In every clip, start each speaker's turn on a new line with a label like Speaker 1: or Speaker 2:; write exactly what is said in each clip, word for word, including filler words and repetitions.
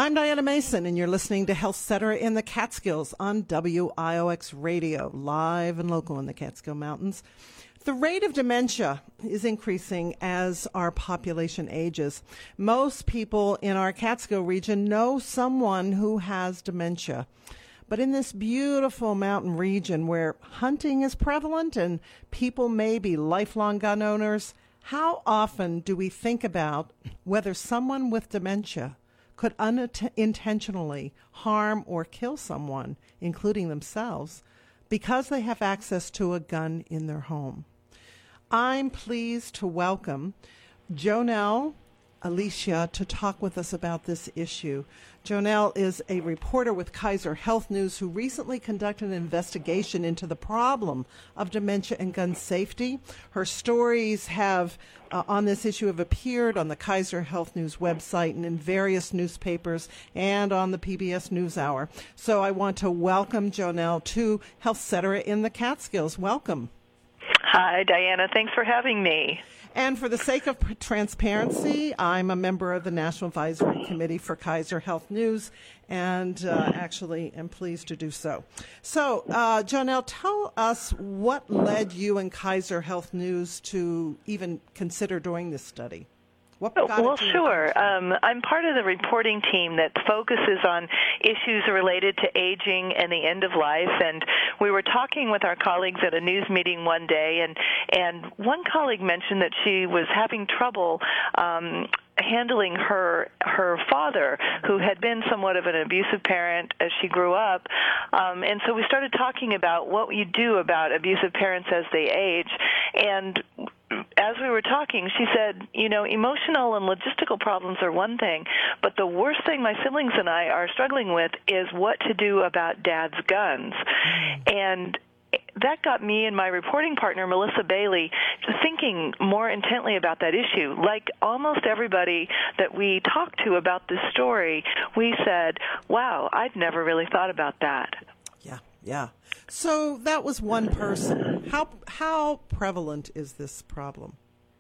Speaker 1: I'm Diana Mason, and you're listening to Health Cetera in the Catskills on W I O X Radio, live and local in the Catskill Mountains. The rate of dementia is increasing as our population ages. Most people in our Catskill region know someone who has dementia. But in this beautiful mountain region where hunting is prevalent and people may be lifelong gun owners, how often do we think about whether someone with dementia could unintentionally harm or kill someone, including themselves, because they have access to a gun in their home? I'm pleased to welcome Jonelle Alicia to talk with us about this issue. Jonelle is a reporter with Kaiser Health News who recently conducted an investigation into the problem of dementia and gun safety. Her stories have uh, on this issue have appeared on the Kaiser Health News website and in various newspapers and on the P B S NewsHour. So I want to welcome Jonelle to Health Cetera in the Catskills. Welcome.
Speaker 2: Hi, Diana. Thanks for having me.
Speaker 1: And for the sake of transparency, I'm a member of the National Advisory Committee for Kaiser Health News, and uh, actually am pleased to do so. So, uh, Jonelle, tell us what led you and Kaiser Health News to even consider doing this study. What got
Speaker 2: well,
Speaker 1: it to
Speaker 2: sure. Um, I'm part of the reporting team that focuses on issues related to aging and the end of life. And we were talking with our colleagues at a news meeting one day, and, and one colleague mentioned that she was having trouble um, handling her her father, who had been somewhat of an abusive parent as she grew up. Um, and so we started talking about what you do about abusive parents as they age. And as we were talking, she said, you know, emotional and logistical problems are one thing, but the worst thing my siblings and I are struggling with is what to do about Dad's guns. And that got me and my reporting partner, Melissa Bailey, thinking more intently about that issue. Like almost everybody that we talked to about this story, we said, wow, I'd never really thought about that.
Speaker 1: Yeah, yeah. So that was one person. How how prevalent is this problem?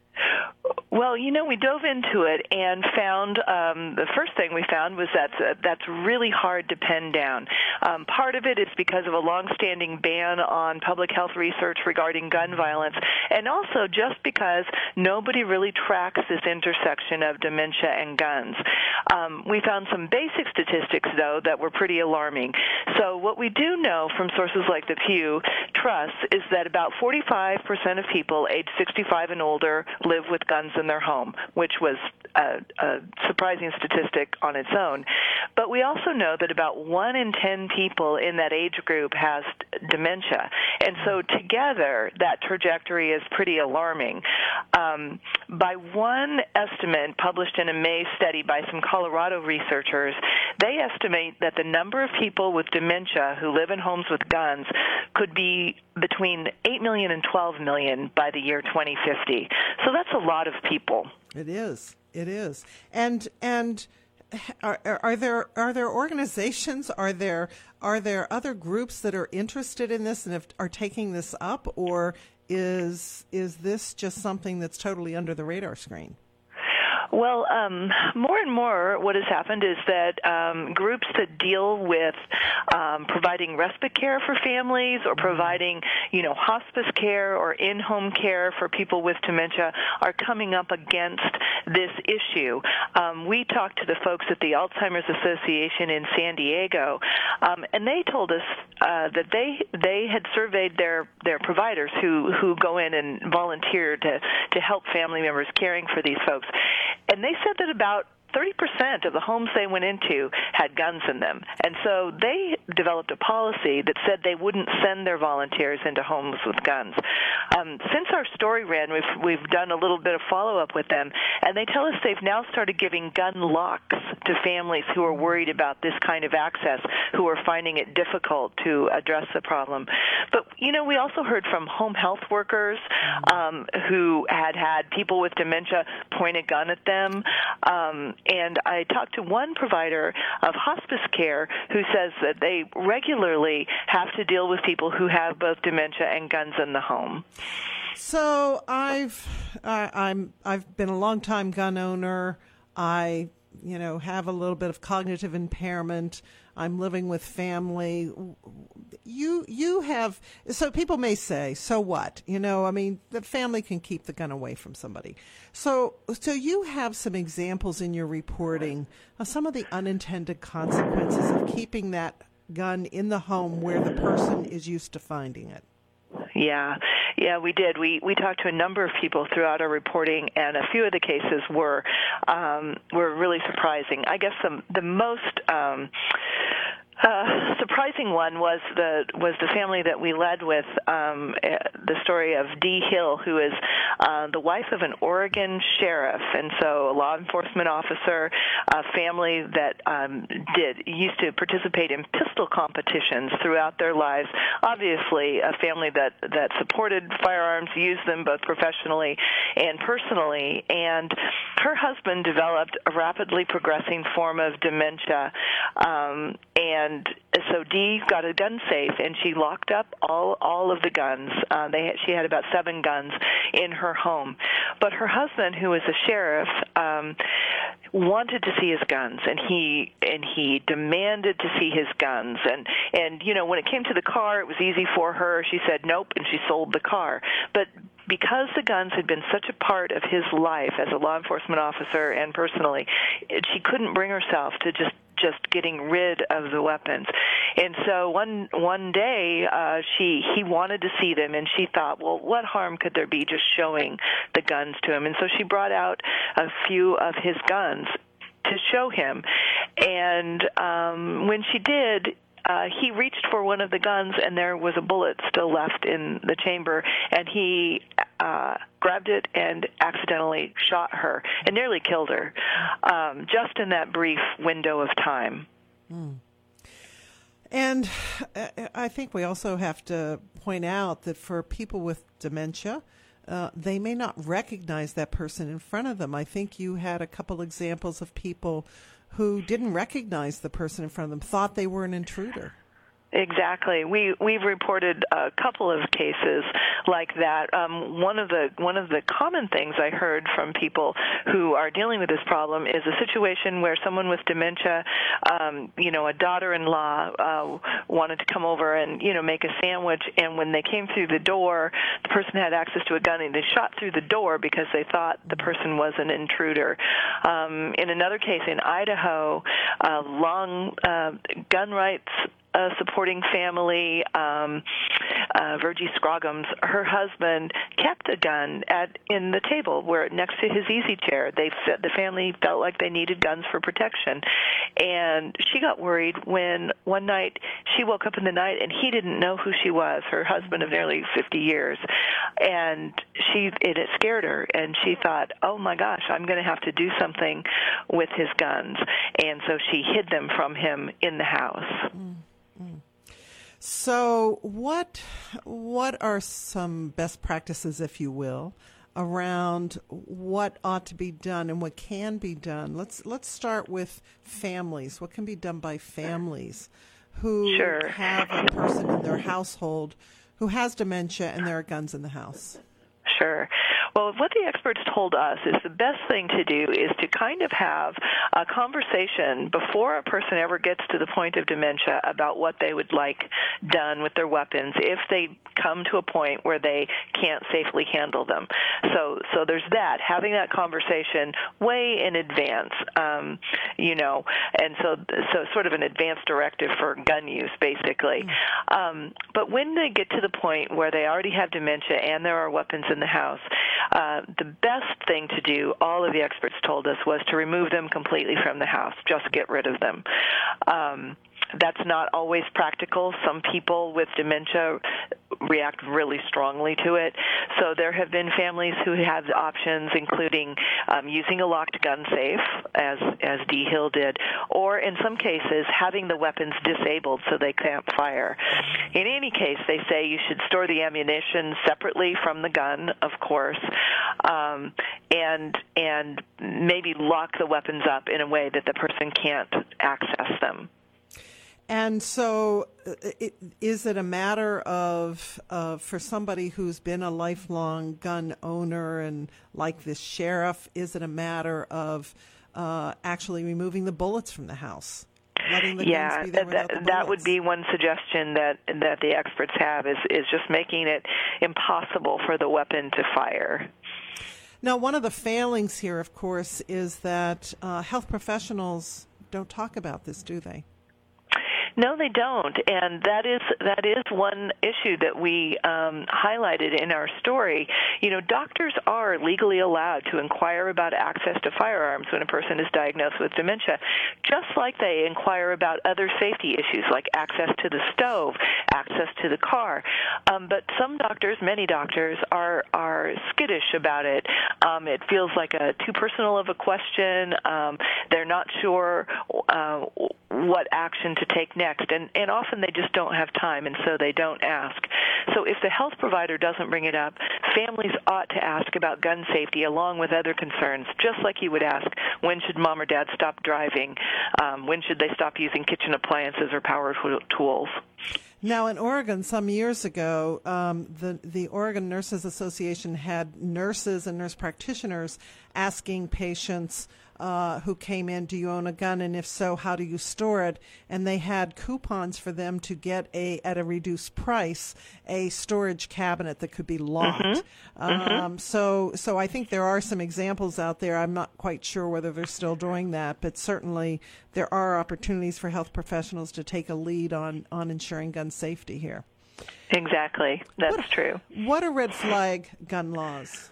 Speaker 2: Well, you know, we dove into it and found um, the first thing we found was that uh, that's really hard to pin down. Um, part of it is because of a longstanding ban on public health research regarding gun violence, and also just because nobody really tracks this intersection of dementia and guns. Um, we found some basic statistics, though, that were pretty alarming. So what we do know from sources like the Pew Trust is that about forty-five percent of people age sixty-five and older live with guns in their home, which was a, a surprising statistic on its own. But we also know that about one in ten people in that age group has dementia. And so together, that trajectory is pretty alarming. Um, by one estimate published in a May study by some Colorado researchers, they estimate that the number of people with dementia who live in homes with guns could be between eight million and twelve million by the year twenty fifty. So that's a lot of people.
Speaker 1: It is. It is. And and are, are there are there organizations? Are there are there other groups that are interested in this and have, are taking this up, or is is this just something that's totally under the radar screen?
Speaker 2: Well, um, more and more what has happened is that um, groups that deal with um, providing respite care for families or providing, you know, hospice care or in-home care for people with dementia are coming up against this issue. Um, we talked to the folks at the Alzheimer's Association in San Diego, um, and they told us uh, that they they had surveyed their, their providers who, who go in and volunteer to, to help family members caring for these folks. And they said that about thirty percent of the homes they went into had guns in them. And so they developed a policy that said they wouldn't send their volunteers into homes with guns. Um, since our story ran, we've, we've done a little bit of follow-up with them, and they tell us they've now started giving gun locks to families who are worried about this kind of access, who are finding it difficult to address the problem. But, you know, we also heard from home health workers um, who had had people with dementia point a gun at them. Um, and I talked to one provider of hospice care who says that they regularly have to deal with people who have both dementia and guns in the home.
Speaker 1: So I've I, I'm I've been a long time gun owner. I you know, have a little bit of cognitive impairment. I'm living with family. You you have, so people may say, so what? You know, I mean, the family can keep the gun away from somebody. So so you have some examples in your reporting of some of the unintended consequences of keeping that gun in the home where the person is used to finding it.
Speaker 2: Yeah, yeah, we did. We we talked to a number of people throughout our reporting, and a few of the cases were um, were really surprising. I guess the the most um, uh, surprising one was the was the family that we led with, um, uh, the story of Dee Hill, who is uh, the wife of an Oregon sheriff, and so a law enforcement officer, a family that um, did used to participate in pistol competitions throughout their lives. Obviously, a family that that supported firearms, used them both professionally and personally, and her husband developed a rapidly progressing form of dementia, um, and so Dee got a gun safe, and she locked up all all of the guns. Uh, they had, she had about seven guns in her home, but her husband, who was a sheriff, um, wanted to see his guns, and he and he demanded to see his guns. And and you know, when it came to the car, it was easy for her. She said nope, and she sold the car. But because the guns had been such a part of his life as a law enforcement officer and personally, it, she couldn't bring herself to just just getting rid of the weapons. And so one one day uh, she he wanted to see them, and she thought, well, what harm could there be just showing the guns to him? And so she brought out a few of his guns to show him. And um, when she did, Uh, he reached for one of the guns, and there was a bullet still left in the chamber, and he uh, grabbed it and accidentally shot her and nearly killed her, um, just in that brief window of time.
Speaker 1: Mm. And I think we also have to point out that for people with dementia, uh, they may not recognize that person in front of them. I think you had a couple examples of people who didn't recognize the person in front of them, thought they were an intruder.
Speaker 2: Exactly. We we've reported a couple of cases like that. Um, one of the one of the common things I heard from people who are dealing with this problem is a situation where someone with dementia, um, you know, a daughter-in-law uh, wanted to come over and you know make a sandwich, and when they came through the door, the person had access to a gun, and they shot through the door because they thought the person was an intruder. Um, in another case in Idaho, uh, long uh, gun rights a supporting family, um, uh, Virgie Scroggins, her husband kept a gun at in the table where next to his easy chair. They the family felt like they needed guns for protection, and she got worried when one night she woke up in the night and he didn't know who she was. Her husband of nearly fifty years, and she it, it scared her, and she thought, "Oh my gosh, I'm going to have to do something with his guns," and so she hid them from him in the house.
Speaker 1: Mm. So what what are some best practices, if you will, around what ought to be done and what can be done? Let's let's start with families. What can be done by families who
Speaker 2: Sure.
Speaker 1: have a person in their household who has dementia and there are guns in the house?
Speaker 2: Sure. Well, what the experts told us is the best thing to do is to kind of have a conversation before a person ever gets to the point of dementia about what they would like done with their weapons if they come to a point where they can't safely handle them. So so there's that, having that conversation way in advance, um, you know, and so so sort of an advance directive for gun use, basically. Mm. Um, but when they get to the point where they already have dementia and there are weapons in the house, Uh, the best thing to do, all of the experts told us, was to remove them completely from the house. Just get rid of them. Um, that's not always practical. Some people with dementia react really strongly to it. So there have been families who have options, including um, using a locked gun safe, as as Dee Hill did, or in some cases having the weapons disabled so they can't fire. In any case, they say you should store the ammunition separately from the gun, of course, um, and and maybe lock the weapons up in a way that the person can't access them.
Speaker 1: And so it, is it a matter of, uh, for somebody who's been a lifelong gun owner and like this sheriff, is it a matter of uh, actually removing the bullets from the house. Letting the
Speaker 2: yeah,
Speaker 1: guns be there without
Speaker 2: that,
Speaker 1: the
Speaker 2: that would
Speaker 1: bullets.
Speaker 2: be one suggestion that that the experts have is, is just making it impossible for the weapon to fire.
Speaker 1: Now, one of the failings here, of course, is that uh, health professionals don't talk about this, do they?
Speaker 2: No, they don't, and that is that is one issue that we um, highlighted in our story. You know, doctors are legally allowed to inquire about access to firearms when a person is diagnosed with dementia, just like they inquire about other safety issues like access to the stove, access to the car. Um, but some doctors, many doctors, are are skittish about it. Um, it feels like a too personal of a question. Um, they're not sure uh, what action to take next, and, and often they just don't have time, and so they don't ask. So if the health provider doesn't bring it up, families ought to ask about gun safety along with other concerns, just like you would ask, when should mom or dad stop driving? Um, when should they stop using kitchen appliances or power tools?
Speaker 1: Now, in Oregon, some years ago, um, the, the Oregon Nurses Association had nurses and nurse practitioners asking patients uh, who came in, do you own a gun, and if so, how do you store it? And they had coupons for them to get, a at a reduced price, a storage cabinet that could be locked. Mm-hmm. Um, mm-hmm. So, so I think there are some examples out there. I'm not quite sure whether they're still doing that, but certainly there are opportunities for health professionals to take a lead on, on ensuring gun safety here.
Speaker 2: Exactly. That's
Speaker 1: what,
Speaker 2: true.
Speaker 1: What are red flag gun laws?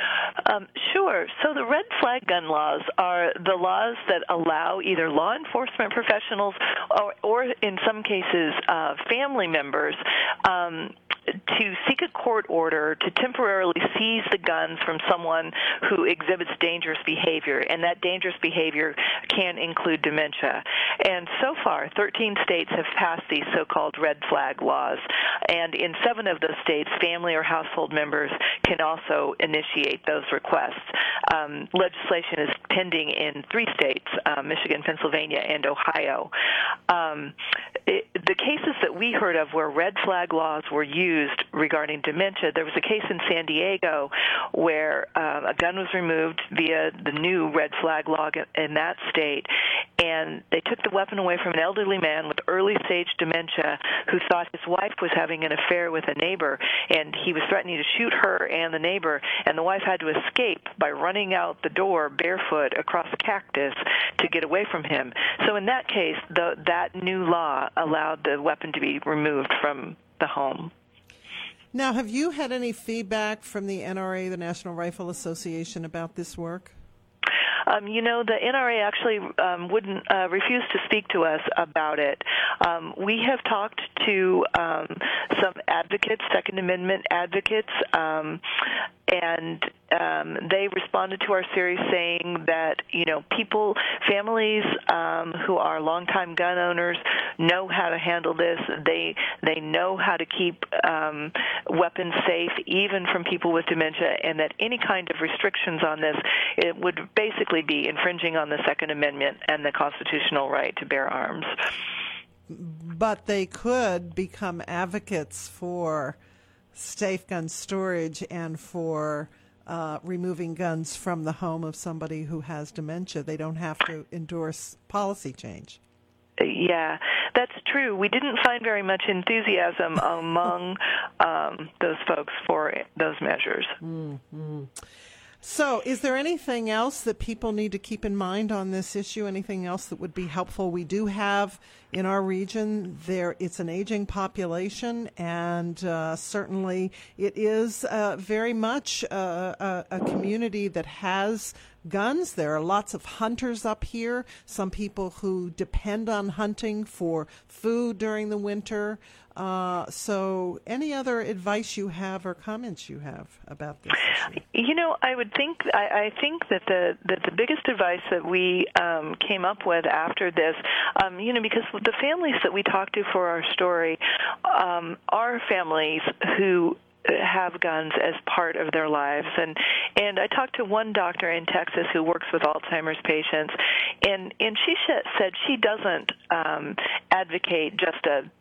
Speaker 2: Um, sure. So the red flag gun laws are the laws that allow either law enforcement professionals or, or in some cases, uh, family members um, to seek a court order to temporarily seize the guns from someone who exhibits dangerous behavior, and that dangerous behavior can include dementia. And so far, thirteen states have passed these so-called red flag laws, and in seven of those states, family or household members can also initiate those requests. Um, legislation is pending in three states, uh, Michigan, Pennsylvania, and Ohio. Um, it, the cases that we heard of where red flag laws were used regarding dementia, there was a case in San Diego where uh, a gun was removed via the new red flag law in that state, and they took the weapon away from an elderly man with early-stage dementia who thought his wife was having an affair with a neighbor, and he was threatening to shoot her and the neighbor, and the wife had to escape by running out the door barefoot across cactus to get away from him. So in that case, the, that new law allowed the weapon to be removed from the home.
Speaker 1: Now, have you had any feedback from the N R A, the National Rifle Association, about this work?
Speaker 2: Um, you know, the N R A actually um, wouldn't uh, refuse to speak to us about it. Um, we have talked to um, some advocates, Second Amendment advocates, um, and um, they responded to our series saying that, you know, people, families um, who are longtime gun owners know how to handle this. They they know how to keep um, weapons safe, even from people with dementia, and that any kind of restrictions on this, it would basically be infringing on the Second Amendment and the constitutional right to bear arms.
Speaker 1: But they could become advocates for safe gun storage and for uh, removing guns from the home of somebody who has dementia. They don't have to endorse policy change.
Speaker 2: Yeah, that's true. We didn't find very much enthusiasm among um, those folks for those measures.
Speaker 1: Mm-hmm. So is there anything else that people need to keep in mind on this issue? Anything else that would be helpful? We do have in our region, there it's an aging population, and uh, certainly it is uh, very much uh, a, a community that has guns. There are lots of hunters up here, some people who depend on hunting for food during the winter. Uh, so any other advice you have or comments you have about this issue?
Speaker 2: You know, I would think, I, I think that the, that the biggest advice that we um, came up with after this, um, you know, because the families that we talked to for our story um, are families who have guns as part of their lives. And and I talked to one doctor in Texas who works with Alzheimer's patients, and, and she said she doesn't um, advocate just a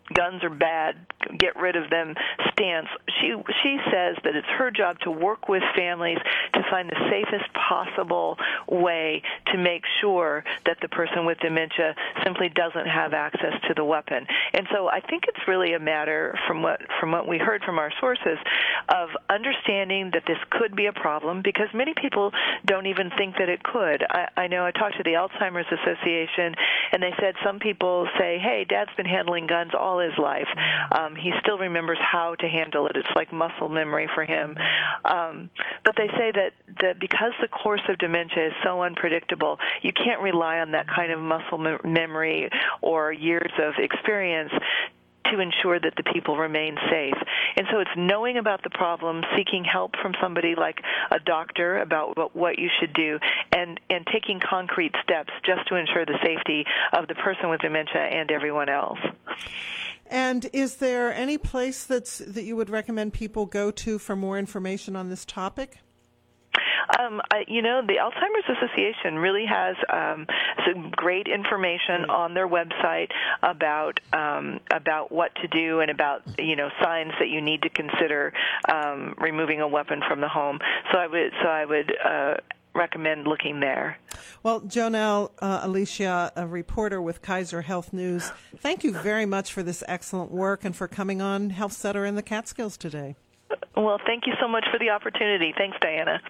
Speaker 2: guns are bad, get rid of them stance. She she says that it's her job to work with families to find the safest possible way to make sure that the person with dementia simply doesn't have access to the weapon. And so I think it's really a matter, from what from what we heard from our sources, of understanding that this could be a problem, because many people don't even think that it could. I, I know I talked to the Alzheimer's Association, and they said some people say, hey, Dad's been handling guns all his life. Um, he still remembers how to handle it. It's like muscle memory for him. Um, but they say that, that because the course of dementia is so unpredictable, you can't rely on that kind of muscle me- memory or years of experience to ensure that the people remain safe. And so it's knowing about the problem, seeking help from somebody like a doctor about what, what you should do, and, and taking concrete steps just to ensure the safety of the person with dementia and everyone else.
Speaker 1: And is there any place that's that you would recommend people go to for more information on this topic?
Speaker 2: Um, I, you know, the Alzheimer's Association really has um, some great information on their website about um, about what to do and about, you know, signs that you need to consider um, removing a weapon from the home. So I would so I would uh, recommend looking there.
Speaker 1: Well, Jonelle uh, Alicia, a reporter with Kaiser Health News, thank you very much for this excellent work and for coming on Health Center in the Catskills today.
Speaker 2: Well, thank you so much for the opportunity. Thanks, Diana.